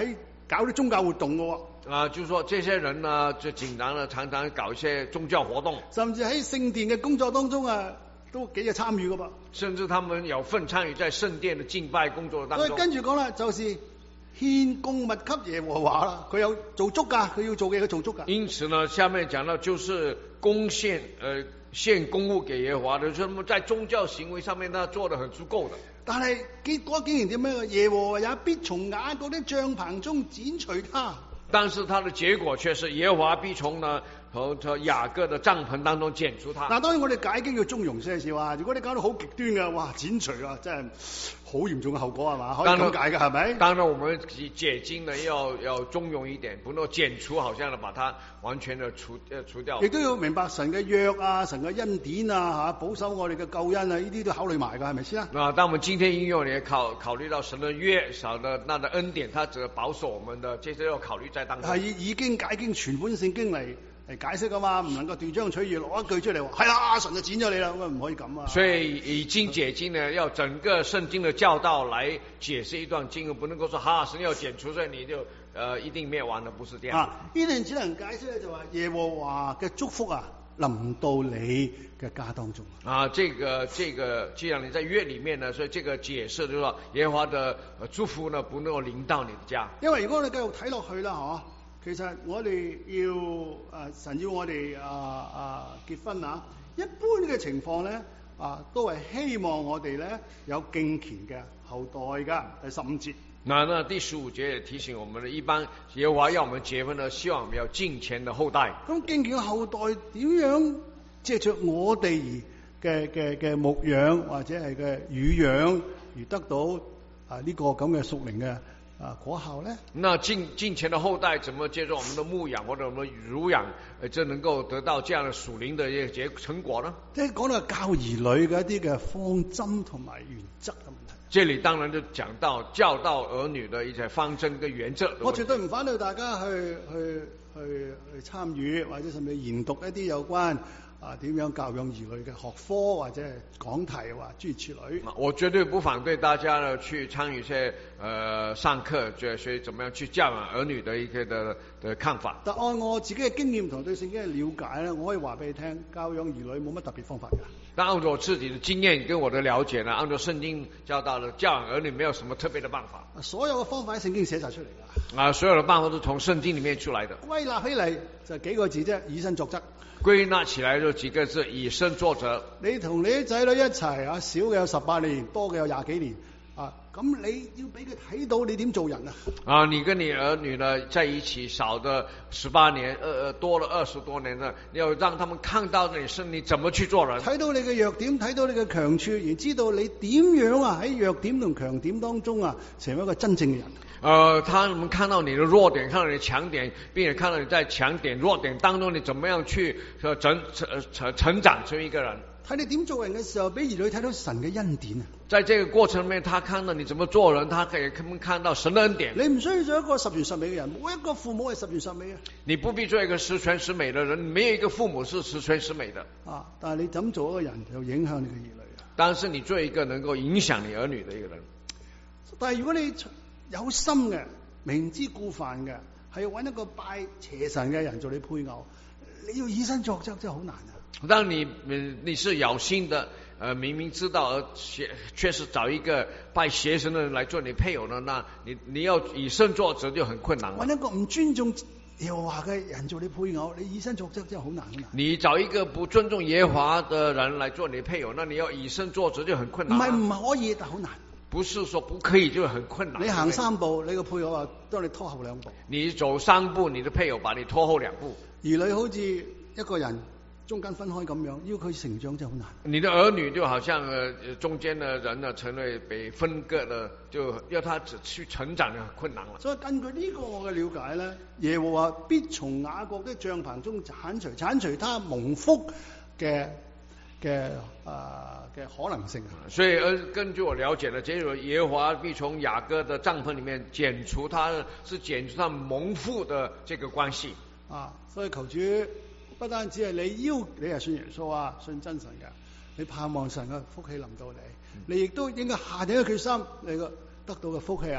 搞啲宗教活動嘅喎。 啊，就是說這些人呢，就經常呢，常常搞一些宗教活動， 甚至喺聖殿嘅工作當中啊，都幾日參與嘅噃。 甚至他們有份參與在聖殿的敬拜工作當中。 所以跟住講啦，就是獻供物給耶和華啦，佢有做足㗎，佢要做嘅佢做足㗎。 因此呢，下面講到就是貢獻，呃，獻公物給耶和華的，就是在宗教行為上面，他做得很足夠的。 但係結果竟然點樣？耶和華也必從雅各的帳棚中剪除他。 但是他的結果卻是耶和華必從呢和和雅各的帳篷當中剪除他。 嗱，當然我哋解經要中庸些少啊！如果你搞到好極端嘅，哇，剪除啊，真係好嚴重嘅後果係嘛？可以咁解嘅係咪？ 當然，我們解經呢要要中庸一點，不能剪除，好像呢把它完全的除呃除掉。 亦都要明白神嘅約啊，神嘅恩典啊，嚇保守我哋嘅救恩啊，呢啲都考慮埋㗎，係咪先啊？ 啊，當我們今天應用，你也考考慮到神的約，神的那的恩典，他只保守我們的，這些要考慮在當中。 係已經解經全本聖經嚟嚟解釋㗎嘛，唔能夠斷章取義攞一句出嚟話係啦，神就剪咗你啦，咁啊唔可以咁啊。 所以已經解經呢，要整個聖經的教導來解釋一段經文，不能夠說哈神要剪除，所以你就呃一定滅亡了，不是這樣。 啊，呢段只能解釋咧就話耶和華嘅祝福啊，臨到你嘅家當中。 啊，這個這個，既然你在約裏面呢，所以這個解釋就是說耶和華的祝福呢，不能夠臨到你的家。 因為如果我哋繼續睇落去啦，嗬。其實我哋要誒、呃、神要我哋啊啊結婚啊，一般嘅情況咧啊，都係希望我哋咧有敬虔嘅後代噶。第十五節， 那那第十五節也提醒我們呢，一般耶和華要我們結婚呢，希望我們要敬虔的後代。 咁敬虔嘅後代點樣借着我哋嘅嘅嘅牧養或者係嘅乳養而得到啊呢、這個咁嘅屬靈嘅啊果效咧？ 那敬敬虔的後代怎麼借助我們的牧養或者我們乳養，誒，就能夠得到這樣的屬靈的一個結成果呢？ 即係講到教兒女嘅一啲嘅方針同埋原則嘅問題。 這裏當然就講到教導兒女的一些方針跟原則。 我絕對唔反對大家去去去去參與或者甚至研讀一啲有關啊點樣教養兒女嘅學科或者係講題或諸如此類。 我絕對不反對大家呢去參與一些呃上課，就學怎麼樣去教養兒女的一個的的看法。 但按我自己嘅經驗同對聖經嘅了解咧，我可以話俾你聽，教養兒女冇乜特別方法㗎。 但按照我自己的經驗跟我的了解呢，按照聖經教導的教養兒女，沒有什麼特別的辦法。 所有嘅方法喺聖經寫晒出嚟㗎。 啊，所有的辦法都從聖經裏面出來的。 歸納起嚟就幾個字啫，以身作則。 歸納起來就幾個字，以身作則。 你同你啲仔女一齊啊，少嘅有十八年，多嘅有廿幾年啊，咁你要俾佢睇到你點做人啊？ 啊，你跟你兒女呢在一起，少的十八年，呃，多了二十多年呢，你要讓他們看到你是你怎麼去做人， 睇到你嘅弱點，睇到你嘅強處，而知道你點樣啊喺弱點同強點當中啊，成為一個真正嘅人。 呃，他們看到你的弱點，看到你的強點，並且看到你在強點、弱點當中，你怎麼樣去成成成成長成為一個人。 睇你點做人嘅時候，俾兒女睇到神嘅恩典啊！ 在這個過程裏面，他看到你怎麼做人，他可以看到神的恩典。 你唔需要做一個十全十美嘅人，冇一個父母係十全十美嘅。 你不必做一個十全十美的人，沒有一個父母是十全十美的。 啊！但係你怎做一個人，就影響你嘅兒女啊！ 但是你做一個能夠影響你兒女的一個人。 但係如果你有心嘅，明知故犯嘅，係要揾一個拜邪神嘅人做你配偶，你要以身作則真係好難啊！ 當你你是有心的，呃，明明知道而卻卻是找一個拜邪神的人來做你配偶呢，那你你要以身作則就很困難了。 揾一個唔尊重耶和華嘅人做你配偶，你以身作則真係好難好難。 你找一個不尊重耶和華的人來做你配偶，那你要以身作則就很困難。 唔係唔可以，但好難。 不是說不可以就很困難。 你行三步，你個配偶啊，當你拖後兩步。 你走三步，你的配偶把你拖後兩步。 兒女好似一個人中間分開咁樣，要佢成長真係好難。 你的兒女就好像呃中間的人呢，成為被分割了，就要他去成長就很困難了。 所以根據呢個我嘅了解咧，耶和華必從雅各的帳棚中剷除剷除他蒙福嘅嘅啊嘅可能性。 所以呃根據我了解呢，這個耶和華必從雅各的帳篷裏面剪除他，是剪除他蒙福的這個關係啊。所以求主不單止係你要你係信耶穌啊，信真神嘅，你盼望神嘅福氣臨到你，你亦都應該下定一個決心，你個得到嘅福氣啊，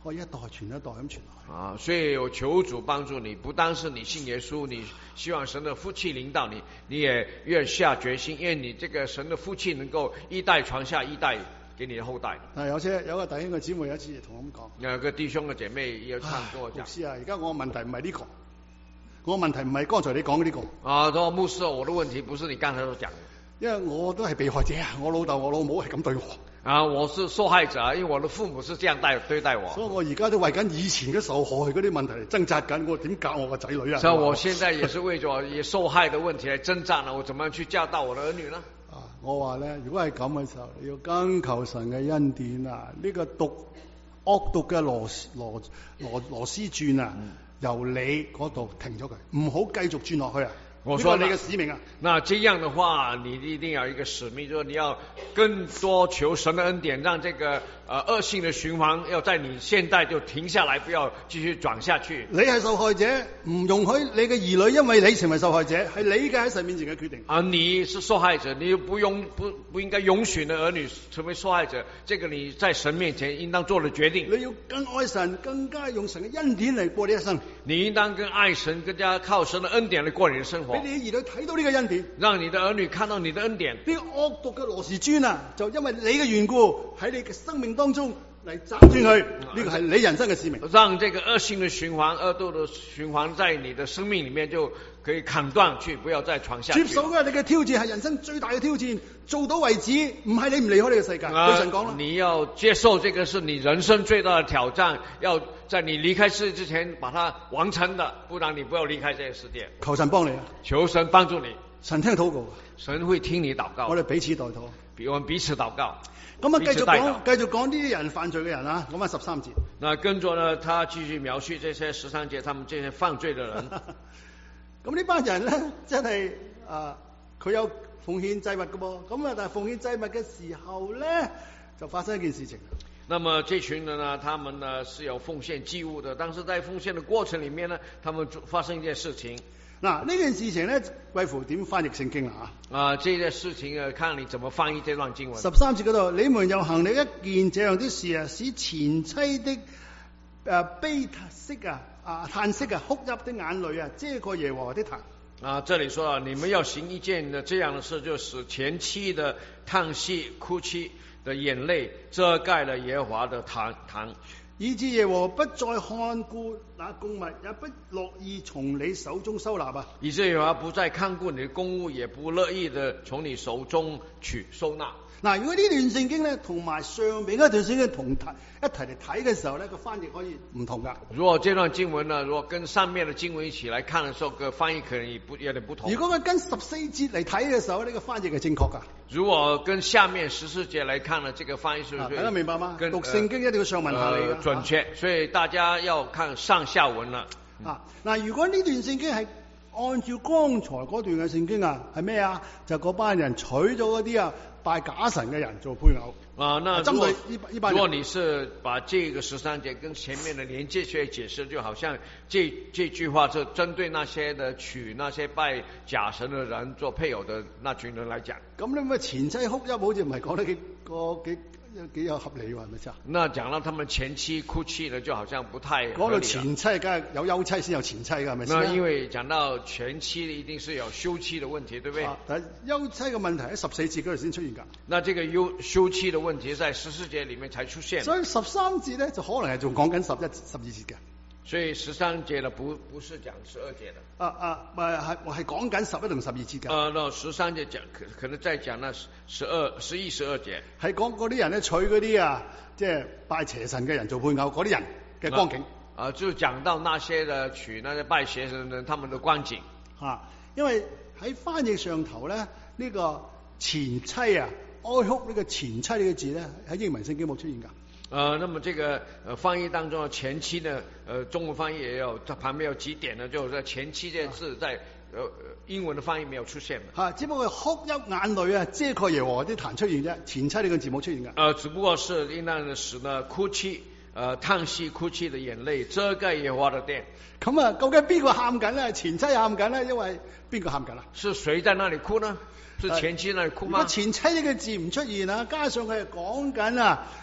可以一代傳一代咁傳落去。 啊，所以我求主幫助你，不單是你信耶穌，你希望神的福氣臨到你，你也願下決心，因為你這個神的福氣能夠一代傳下一代給你的後代。 但係有些有個弟兄嘅姊妹有一次同我咁講， 有個弟兄嘅姐妹有唱跟我講， 牧師啊，而家我嘅問題唔係呢個，我嘅問題唔係剛才你講嘅呢個。 啊，佢話牧師，我的問題不是你剛才所講嘅。 因為我都係被害者啊，我老豆我老母係咁對我。 啊，我是受害者啊，因為我的父母是這樣待對待我。 所以我而家都為緊以前嘅受害嗰啲問題嚟掙扎緊，我點教我個仔女啊？ 所以我現在也是為咗也受害的問題嚟掙扎呢，我怎麼樣去教導我的兒女呢？ 啊，我話咧，如果係咁嘅時候，你要更求神嘅恩典啊！呢、這個讀惡毒嘅羅羅羅羅斯轉啊，嗯、由你嗰度停咗佢，唔好繼續轉落去啊！ 我說你嘅使命啊！ 那這樣的話，你一定要有一個使命，就是你要更多求神的恩典，讓這個呃惡性的循環要在你現在就停下來，不要繼續轉下去。 你係受害者，唔容許你嘅兒女因為你成為受害者，係你嘅喺神面前嘅決定。 啊，你是受害者，你不容不不應該容許你的兒女成為受害者，這個你在神面前應當做的決定。 你要更愛神，更加用神嘅恩典嚟過你一生。 你應當更愛神，更加靠神的恩典嚟過你的生活。 俾你嘅兒女睇到呢個恩典， 讓你的兒女看到你的恩典。 呢個惡毒嘅羅時尊啊，就因為你嘅緣故喺你嘅生命當中嚟斬斷佢，呢個係你人生嘅使命。 讓這個惡性的循環、惡毒的循環在你的生命裏面就可以砍斷去，不要再傳下去。 接受嘅你嘅挑戰係人生最大嘅挑戰，做到為止，唔係你唔離開呢個世界。對、呃、神講啦， 你要接受這個是你人生最大的挑戰，要在你離開世界之前把它完成的，不然你不要離開這個世界。 求神幫你啊！ 求神幫助你。 神聽禱告， 神會聽你禱告。 我哋彼此代禱， 我們彼此禱告。 咁啊，繼續講，繼續講呢啲人犯罪嘅人啊，講翻十三節。 那跟住呢，他繼續描述這些十三節，他們這些犯罪的人。 咁呢班人咧，真係啊，佢有奉獻祭物嘅噃，咁啊，但係奉獻祭物嘅時候咧，就發生一件事情。 那麼這群人呢，他們呢是有奉獻祭物的，但是在奉獻的過程裡面呢，他們發生一件事情。 嗱，呢件事情咧，貴乎點翻譯聖經啦嚇。 啊，這件事情啊，看你怎麼翻譯這段經文。 十三節嗰度，你們又行了一件這樣的事啊，使前妻的誒悲息啊、啊嘆息啊、哭泣的眼淚啊，遮蓋耶和華的壇。 啊，這裡說啊，你們要行一件呢這樣的事，就使前妻的嘆息、哭泣的眼淚遮蓋了耶和華的壇壇。 以致耶和華不再看顧那供物，也不樂意從你手中收納啊！ 以致耶和華不再看顧你的公物，也不樂意的從你手中取收納。 嗱，如果呢段聖經咧同埋上邊一段聖經同睇一齊嚟睇嘅時候咧，個翻譯可以唔同噶。 如果這段經文呢，如果跟上面的經文一起來看的時候，個翻譯可能也不有點不同。 如果佢跟十四節嚟睇嘅時候，呢、這個翻譯係正確噶。 如果跟下面十四節來看呢，這個翻譯是不是？ 大家明白嗎？ 跟讀聖經一定要上文下理嘅、 呃、準確，所以大家要看上下文啦。 啊，嗱，如果呢段聖經係按照剛才嗰段嘅聖經啊，係咩啊？就嗰班人娶咗嗰啲啊拜假神嘅人做配偶。 啊，那針對呢呢班人。 如果你是把這個十三節跟前面的連接起來解釋，就好像這這句話是針對那些的娶那些拜假神的人做配偶的那群人來講。 咁你咪前妻哭泣，好似唔係講得幾個幾幾有合理喎，係咪先？ 那講到他們前妻哭泣呢，就好像不太合理。 講到前妻，梗係有休妻先有前妻㗎，係咪先？ 那因為講到前妻，一定是有休妻的問題，對不對？ 啊、但係休妻嘅問題喺十四節嗰度先出現㗎。 那這個休休妻的問題在十四節裡面才出現。 所以十三節咧就可能係仲講緊十一、十二節嘅。 所以十三節呢，不不是講十二節的。 啊啊，唔係係係講緊十一同十二節嘅。 啊，那十三節講可可能再講那十二、十一、十二節。 係講嗰啲人咧娶嗰啲啊，即係拜邪神嘅人做配偶嗰啲人嘅光景。 啊，就講到那些的娶那些拜邪神的人，他們的光景。 啊，因為喺翻譯上頭咧，呢、這個前妻啊，哀哭呢個前妻呢個字咧，喺英文聖經冇出現㗎。 呃，那麼這個呃翻譯當中的前妻呢，呃中文翻譯也有，它旁邊有幾點呢，就是前妻這個字在呃英文的翻譯沒有出現的。 嚇、啊，只不過哭泣眼淚啊，遮蓋耶和華啲壇出現啫，前妻呢個字冇出現㗎。 呃，只不過是應當的使呢哭泣，呃嘆息哭泣的眼淚遮蓋耶和華的殿。 咁啊，究竟邊個喊緊咧？前妻喊緊咧，因為邊個喊緊啊？ 是誰在那裡哭呢？是前妻那裡哭嗎？ 如果前妻呢個字唔出現啊，加上佢係講緊啊。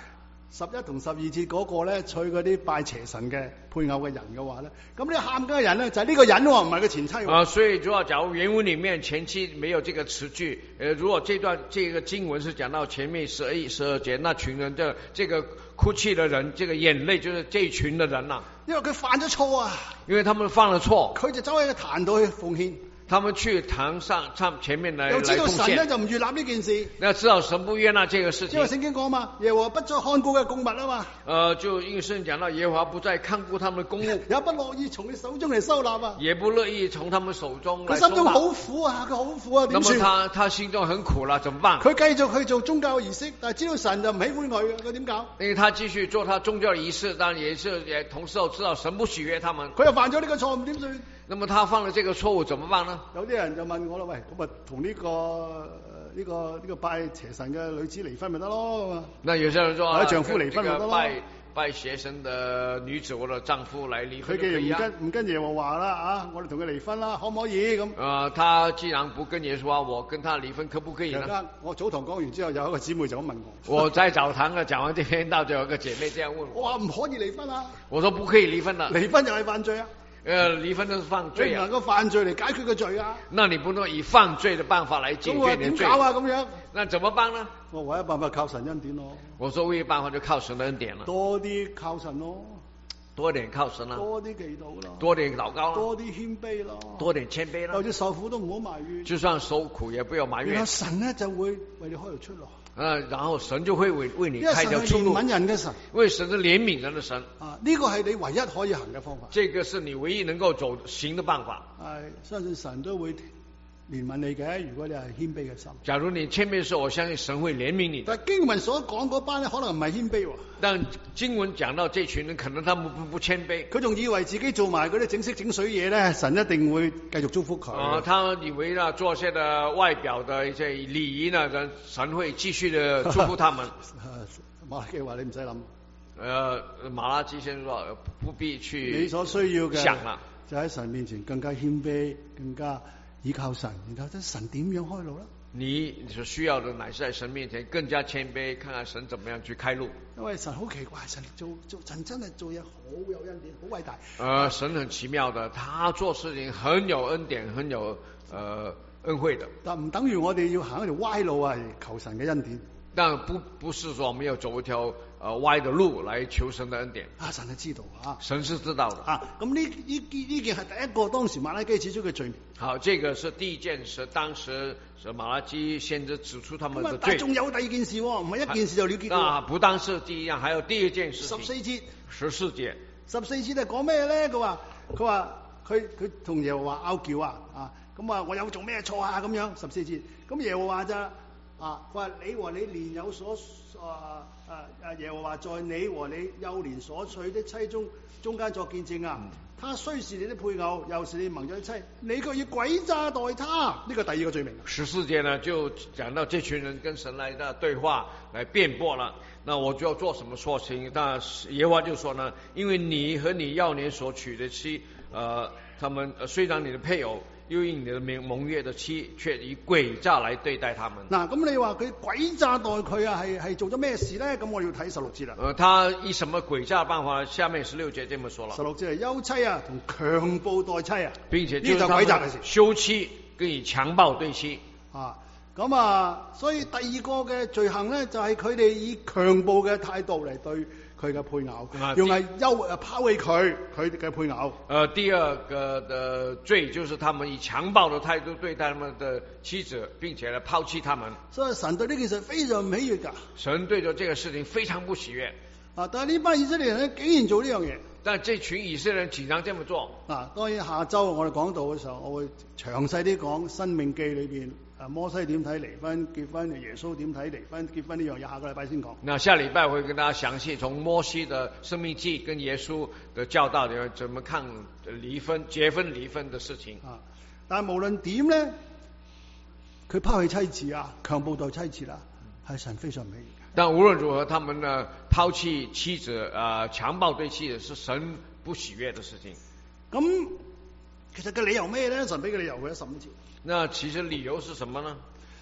十一同十二節嗰個咧，娶嗰啲拜邪神嘅配偶嘅人嘅話咧，咁呢喊緊嘅人咧就係呢個人喎，唔係個前妻喎。 啊，所以如果假如原文裡面前期沒有這個詞句，呃，如果這段這個經文是講到前面十一、十二節，那群人的這個哭泣的人，這個眼淚就是這一群的人啦、啊。 因為佢犯咗錯啊， 因為他們犯了錯， 佢就走喺個壇度去奉獻。 他們去堂上唱前面來又知道神咧來就唔悅納呢件事， 那知道神不悅納這個事情。 因為聖經講嘛，耶和華不再看顧嘅供物啊嘛。 呃，就因為聖經講到耶和華不再看顧他們的公物， 也不樂意從你手中嚟收納啊。 也不樂意從他們手中來佢收納。 心中好苦啊，佢好苦啊， 那麼點算？ 他他心中很苦了，怎麼辦？ 佢繼續去做宗教儀式，但係知道神就唔喜歡佢嘅，佢點搞？ 因為他繼續做他宗教儀式，但也是也同時又知道神不喜悅他們。 佢又犯咗呢個錯誤，點算？ 那麼他犯了這個錯誤怎麼辦呢？ 有啲人就問我啦，喂，咁啊同呢個呢、這個呢、這個拜邪神嘅女子離婚咪得咯？ 那有些人說， 啊丈夫離婚這咪得咯？ 個拜拜邪神的女子或者丈夫來離婚佢既然唔就可以跟唔跟耶和華啦，啊，我哋同佢離婚啦，可唔可以咁？ 呃，他既然不跟耶穌話，我跟他離婚可不可以呢？ 而家我早堂講完之後，有一個姊妹就咁問我。 我在早堂啊講完這篇道，就有個姐妹這樣問我。 我話唔可以離婚啊！ 我說不可以離婚的。 離婚就係犯罪啊！ 呃，離婚都是犯罪啊！ 你唔能夠犯罪嚟解決個罪啊！ 那你不能以犯罪的辦法來解決你的罪。 咁我點搞啊？咁樣， 那怎麼辦呢？ 我唯一辦法靠神恩典咯。 我說唯一辦法就靠神的恩典了。 多啲靠神咯， 多點靠神啦， 多啲祈禱咯， 多點禱告啦， 多啲謙卑咯， 多點謙卑啦。 就算受苦都唔好埋怨。 就算受苦也不要埋怨。 然後神咧就會為你開條出路。 呃，然後神就會為為你因為開條出路。 神係憐憫人嘅神， 為神是憐憫人的神。 啊，呢個係你唯一可以行嘅方法。 這個是你唯一能夠走行的辦法。 係相信神都會憐憫你嘅，如果你係謙卑嘅心。 假如你謙卑的時候，我相信神會憐憫你。 但經文所講嗰班咧，可能唔係謙卑喎。 但經文講到這群人，可能他們不不謙卑。 佢仲以為自己做埋嗰啲整色整水嘢咧，神一定會繼續祝福佢。 啊，他以為呢做些的外表的一些禮儀呢，人神會繼續的祝福他們。 馬拉基話你唔使諗。 呃，馬拉基先生說不必去。 你所需要嘅想啦， 就喺神面前更加謙卑，更加依靠神，然後睇神點樣開路啦。 你所需要的乃是在神面前更加謙卑，看看神怎麼樣去開路。 因為神好奇怪，神做做神真係做嘢好有恩典，好偉大。 呃，神很奇妙的，他做事情很有恩典，很有呃恩惠的。 但唔等於我哋要行一條歪路啊，求神嘅恩典。 但不不是說我們要走一條呃歪的路來求神的恩典。 啊，神係知道啊， 神是知道的。 啊，咁呢呢呢件係第一個當時馬拉基指出嘅罪名。 好，這個是第一件事，當時是馬拉基先知指出他們的罪。 但係仲有第二件事，唔係一件事就了結。 啊，不單是第一樣，還有第二件事情。 十四節， 十四節， 十四節係講咩咧？佢話佢話佢佢同耶和華拗撬啊，啊，咁啊我有做咩錯啊？咁樣十四節，咁耶和華就啊，佢話你和你年幼所啊啊啊耶和華在你和你幼年所娶的妻中中間作見證啊。嗯，他雖是你的配偶，又是你盟約的妻，你卻以詭詐待他，呢個第二個罪名。 十四節呢就講到這群人跟神來的對話，來辯駁了。那我就要做什麼錯情？那耶和華就說呢，因為你和你幼年所娶的妻，呃，他們、呃、雖然你的配偶，又因你的盟盟約的妻，卻以詭詐來對待他們。 嗱，咁你話佢詭詐待佢啊，係係做咗咩事咧？咁我要睇十六節啦。 呃，他以什麼詭詐辦法？下面十六節這麼說了。 十六節係休妻啊，同強暴待妻啊， 並且呢就詭詐嘅事。 休妻跟以強暴對妻。 啊，咁啊，所以第二個嘅罪行咧，就係佢哋以強暴嘅態度嚟對佢嘅配偶， 啊、 用係休誒拋棄佢佢嘅配偶。 呃，第二個的罪就是他們以強暴的態度對待他們的妻子，並且呢拋棄他們。 所以神對呢件事非常唔喜悦噶。 神對着這個事情非常不喜悦。 啊，但係呢班以色列人咧竟然做呢樣嘢。 但這群以色列人竟然這麼做。 嗱、啊，當然下周我哋講道嘅時候，我會詳細啲講《申命記》裏邊。啊，摩西點睇離婚結婚，耶穌點睇離婚結婚呢樣嘢，下個禮拜先講。 那下禮拜我會跟大家詳細從摩西的生命記跟耶穌的教導裡面，怎麼看離婚、結婚、離婚的事情。 啊，但係無論點咧，佢拋棄妻子啊，強暴待妻子啦，係神非常唔喜悅。 但無論如何，他們呢拋棄妻子啊，強暴對妻子，是神不喜悅的事情。 咁其實嘅理由咩咧？神俾嘅理由佢喺十五節。 那其實理由是什麼呢？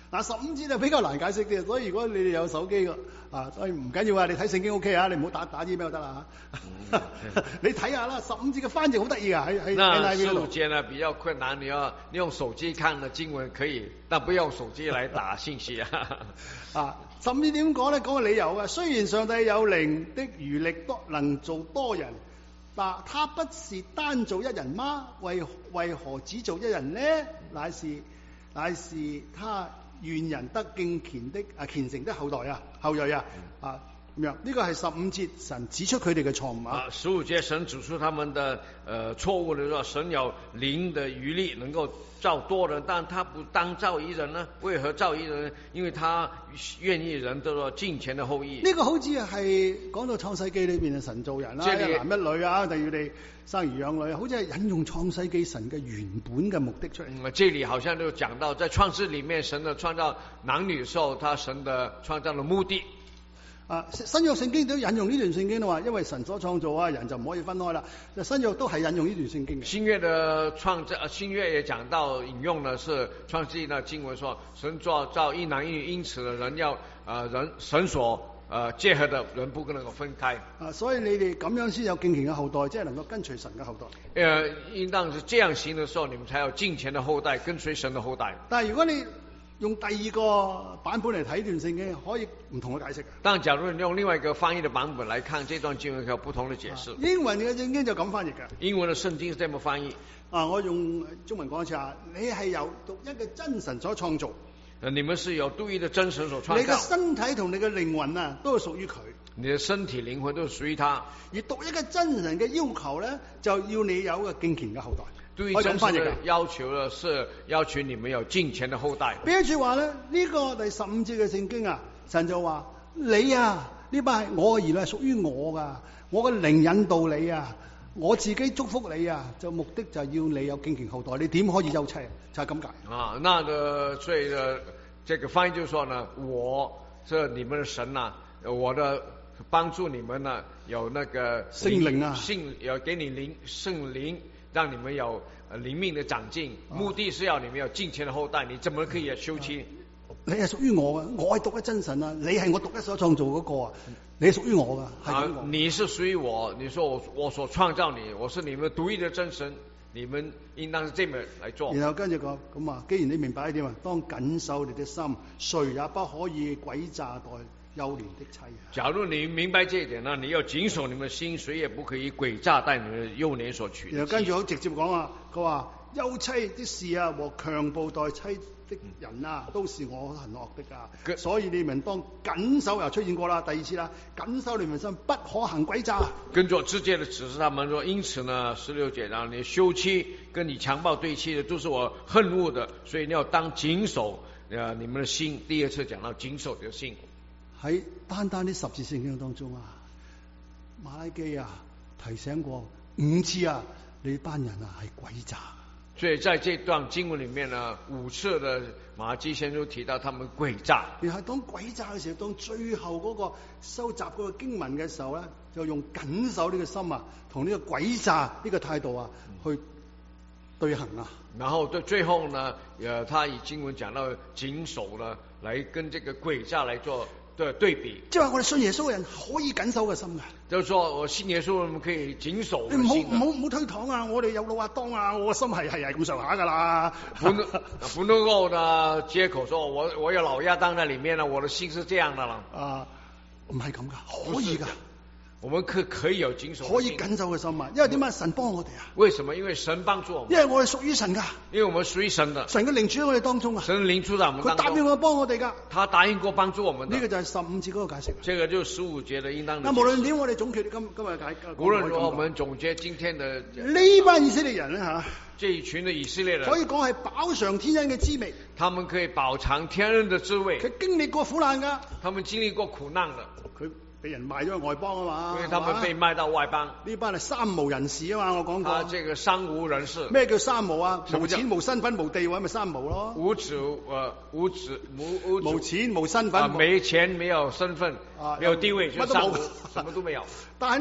嗱，十五節就比較難解釋啲，所以如果你哋有手機嘅啊，所以唔緊要啊，你睇聖經 OK 啊，你唔好打打 email 得啦嚇。你睇下啦，十五節嘅翻譯好得意啊，喺喺 N I V 那十嗰度。 五節呢比較困難，你要你用手機看的經文可以，但不要用手機來打信息啊。 啊，十五節點講咧？講個理由啊。雖然上帝有靈的餘力多能做多人，但他不是單做一人嗎？為為何只做一人呢？乃是乃是他願人得敬虔的啊虔誠的後代啊後裔啊啊咁樣。呢個係十五節神指出佢哋嘅錯誤啊。 十五節神指出他們的呃錯誤的說，神有靈的餘力能夠造多人，但他不當造一人呢？為何造一人？因為他願意人都做敬虔的後裔。 呢個好似係講到創世記裏邊嘅神造人啦，一男一女啊，第二你生兒養女，好似係引用創世記神嘅原本嘅目的出嚟。 嗯，這裡好像就講到在創世裡面，神的創造男女的時候，他神的創造的目的。 啊，新約聖經都引用呢段聖經話，因為神所創造啊，人就唔可以分開啦。新約都係引用呢段聖經嘅。 新約的創造，新約也講到引用的是創世記的經文說，神造造一男一女，因此的人要啊、呃、人神所呃結合的人不能夠分開。 啊，所以你哋咁樣先有敬虔嘅後代，即係能夠跟隨神嘅後代。 呃，應當是這樣行的時候，你們才有敬虔的後代，跟隨神的後代。 但係如果你用第二個版本嚟睇段聖經，可以唔同嘅解釋。 但假如你用另外一個翻譯的版本來看，這段經文有不同的解釋。 啊、英文嘅聖經就咁翻譯嘅。 英文的聖經是這麼翻譯。 啊，我用中文講一次啊，你係由獨一嘅真神所創造。 你們是由獨一的真神所創造。 你嘅身體同你嘅靈魂啊，都係屬於佢。 你的身體靈魂都是屬於他。 而獨一嘅真神嘅要求咧，就要你有一個敬虔嘅後代。 對於真神的要求呢，是要求你們有敬虔的後代。 邊一句話咧？呢、這個第十五節嘅聖經啊，神就話：你啊，呢班係我嘅兒女，係屬於我噶，我嘅靈引導你啊，我自己祝福你啊，就目的就係要你有敬虔後代，你點可以休妻啊？就係咁解。 啊，那個所以呢，這個翻譯就是說呢，我是你們的神啊，我的幫助你們呢，有那個聖靈啊， 聖要給你靈聖靈。讓你們有靈命的長進，目的是要你們有敬虔的後代。你怎麼可以休妻？ 你係屬於我嘅，我係獨一真神啊！你係我獨一所創造嗰個啊！你係屬於我噶，係咁講。 你是屬於我，你說我我所創造你，我是你們獨一的真神，你們應當是這麼來做。 然後跟住講咁啊，既然你明白一點啊，當謹守你的心，誰也不可以詭詐待幼年的妻。 假如你明白這一點呢，你要謹守你們的心，誰也不可以詭詐待你們幼年所娶。 然後跟住好直接講啊，佢話休妻的事啊和強暴待妻的人啊，都是我行惡的啊。所以你們當謹守，又出現過啦，第二次啦，謹守你們心，不可行詭詐。 跟着直接的指示他們說，因此呢，十六節讓你休妻，跟你強暴對妻的，都是我恨惡的，所以你要當謹守呃你們的心。第二次講到謹守的心。 喺單單啲十字聖經當中啊，馬拉基啊提醒過五次啊，你班人啊係詭詐。 所以在這段經文裏面呢，五次的馬拉基先生提到他們詭詐。 然後當詭詐嘅時候，當最後嗰個收集嗰個經文嘅時候咧，就用謹守呢個心啊，同呢個詭詐呢個態度啊去對行啊。 然後對最後呢，呃，他以經文講到謹守呢，來跟這個詭詐來做對對比。 即係話我哋信耶穌嘅人可以謹守個心噶。 就是說我信耶穌，我們可以謹守。 你唔好唔好唔好推搪啊！我哋有老亞當啊，我個心係係係咁上下噶啦。 不能不能夠呢借口說我我有老亞當在裏面呢，我的心是這樣的啦。 啊，唔係咁噶，可以噶。 我們可可以有謹守， 可以謹守嘅心啊！因為點解神幫我哋啊？ 為什麼？因為神幫助我們。 因為我哋屬於神噶。 因為我們屬於神的。 神嘅靈住喺我哋當中啊！ 神靈住在我們當中。 佢答應我幫我哋噶。 他答應過幫助我們的。 呢個就係十五節嗰個解釋。 這個就是十五節的應當的。 嗱，無論點，我哋總結今今日解。 無論如何，我們總結今天的呢班以色列人咧吓， 這一群的以色列人可以講係飽嘗天恩嘅滋味。 他們可以飽嘗天恩的滋味。 佢經歷過苦難噶。 他們經歷過苦難的。 佢被人賣咗去外邦啊嘛， 因為他們被賣到外邦。 呢班係三無人士啊嘛，我講過。 啊，這個三無人士。 咩叫三無啊？無錢、無身份、無地位，咪三無咯。 無子，呃，無子，無無無錢、無身份。 啊，沒錢、沒有身份、啊，沒有地位，就三無，什麼都沒有。 但係咧，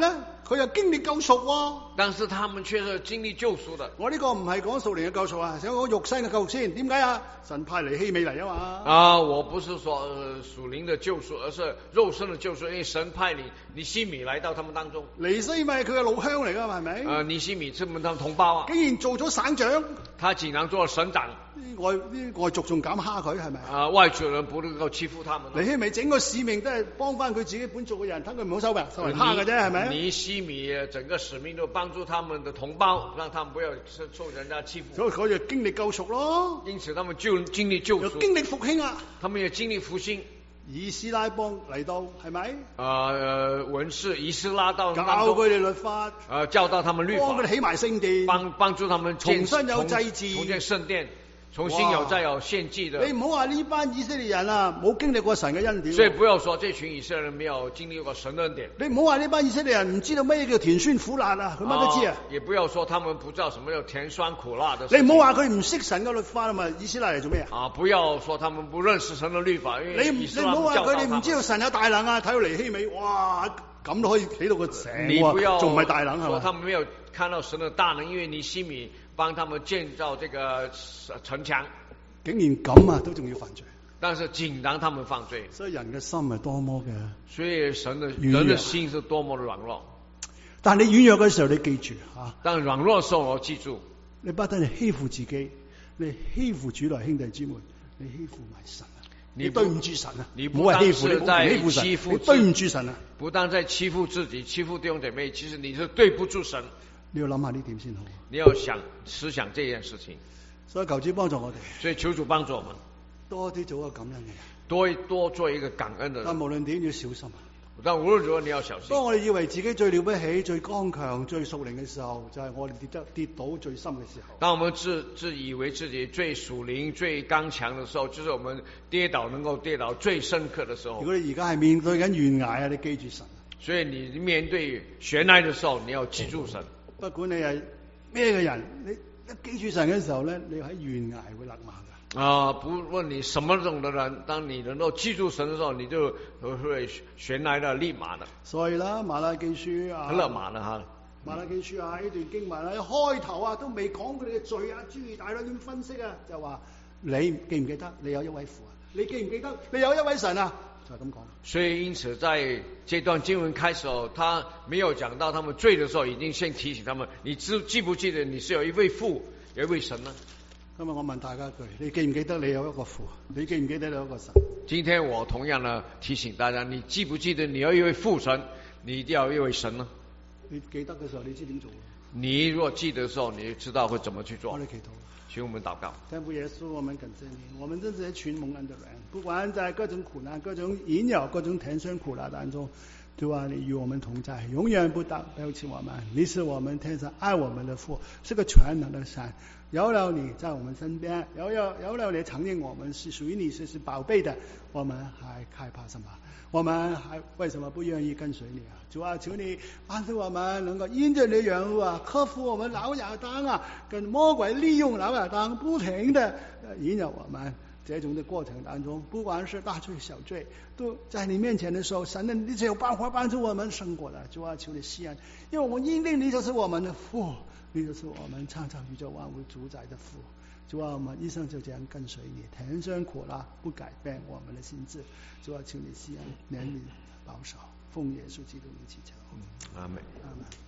佢又經歷救贖喎。 但是他們卻是經歷救贖的。 我呢個唔係講屬靈嘅救贖啊，想講肉身嘅救贖先。點解啊？神派尼希米嚟啊嘛。 啊，我不是說、呃、屬靈的救贖，而是肉身的救贖，因為神派你尼希米來到他們當中。 尼希米佢嘅老鄉嚟噶嘛，係咪？ 啊，尼希米是他們同胞啊。 竟然做咗省長， 他竟然做了省長。 外啲外族仲敢蝦佢係咪？ 啊，外族人不能夠欺負他們。 尼希米整個使命都係幫翻佢自己本族嘅人，等佢唔好收人受人蝦嘅啫，係咪？ 尼希米整個使命都幫助他們的同胞，讓他們不要受人家欺負。 所以佢就經歷救贖咯。 因此他們就經歷救贖， 又經歷復興啊！ 他們也經歷復興。 以斯拉邦嚟到係咪？ 啊，文士以斯拉到教佢哋律法， 啊，教導他們律法， 幫佢哋起埋聖殿， 幫幫助他們重新有祭祀， 重建聖殿。重新有再有獻祭的。 你唔好話呢班以色列人啊，冇經歷過神嘅恩典。 所以不要說這群以色列人沒有經歷過神的恩典。 你唔好話呢班以色列人唔知道咩叫甜酸苦辣啊，佢乜都知啊。 也不要說他們不知道什麼叫甜酸苦辣的。 你唔好話佢唔識神嘅律法啊嘛，以斯拉嚟做咩啊？ 啊，不要說他們不認識神的律法，因為你你唔好話佢哋唔知道神有大能啊，睇到尼希米，哇，咁都可以起到個城， 你不要仲唔係大能係嘛？ 他們沒有看到神的大能，因為尼希米幫他們建造這個城牆。 竟然咁啊，都仲要犯罪。 但是竟然他們犯罪， 所以人嘅心係多麼嘅， 所以神的人的心是多麼的軟弱。 但係你軟弱嘅時候，你記住啊， 但軟弱嘅時候我記住， 你不單係欺負自己，你欺負主內兄弟姊妹，你欺負埋神啊！你對唔住神啊！ 你不單是在欺負神， 你對唔住神啊！ 不但在欺負自己，欺負弟兄姐妹，其實你是對不住神。 你要諗下呢點先好。 你要想思想這件事情。 所以求主幫助我哋， 所以求主幫助我們， 多啲做一個感恩嘅人， 多多做一個感恩的人。 但無論點要小心。 但無論如何你要小心。 當我哋以為自己最了不起、最剛強、最屬靈嘅時候，就係、是、我哋跌得跌倒最深嘅時候。 當我們自自以為自己最屬靈、最剛強嘅時候，就是我們跌倒能夠跌倒最深刻嘅時候。 如果你而家係面對緊懸崖啊，你記住神。 所以你面對懸崖嘅時候，你要記住神。 不管你係咩嘅人，你一記住神嘅時候咧，你喺懸崖會勒馬噶。 啊，不論你什麼種的人，當你能夠記住神嘅時候，你就會懸崖的立馬的。 所以啦，馬拉基書啊， 勒馬啦哈。 馬拉基書啊，呢段經文啊，一開頭啊都未講佢哋嘅罪啊，諸如大量點分析啊，就話你記唔記得你有一位父啊？你記唔記得你有一位神啊？就係咁講。 所以因此在這段經文開始後，他沒有講到他們罪的時候，已經先提醒他們：你知記不記得你是有一位父，有一位神呢？ 今日我問大家一句：你記唔記得你有一個父？你記唔記得你有一個神？ 今天我同樣呢提醒大家：你記不記得你有一位父神？你一定要有一位神呢？ 你記得嘅時候，你知點做？ 你如果記得的時候，你知道會怎麼去做？ 我哋祈禱。 請我們禱告。 天父耶穌，我們感謝你，我們真是一群蒙恩的人，不管在各種苦難、各種引誘、各種甜酸苦辣當中，主啊，你與我們同在，永遠不當拋棄我們。你是我們天上愛我們的父，是個全能的神。有了你在我們身邊，有了有了你承認我們是屬於你，是是寶貝的，我們還害怕什麼？我們還為什麼不願意跟隨你啊？主啊，求你幫助我們能夠因着你的緣故啊，克服我們老亞當啊，跟魔鬼利用老亞當不停的引誘我們。這種的過程當中，不管是大罪小罪，都在你面前的時候，神的你只有辦法幫助我們勝過了。主啊，求你施恩，因為我們認定你就是我們的父，你就是我們創造宇宙萬物主宰的父。主啊，我們一生就這樣跟隨你，甜酸苦辣不改變我們的心志。主啊，求你施恩，憐憫保守，奉耶穌基督的名祈求。 阿門。 阿門。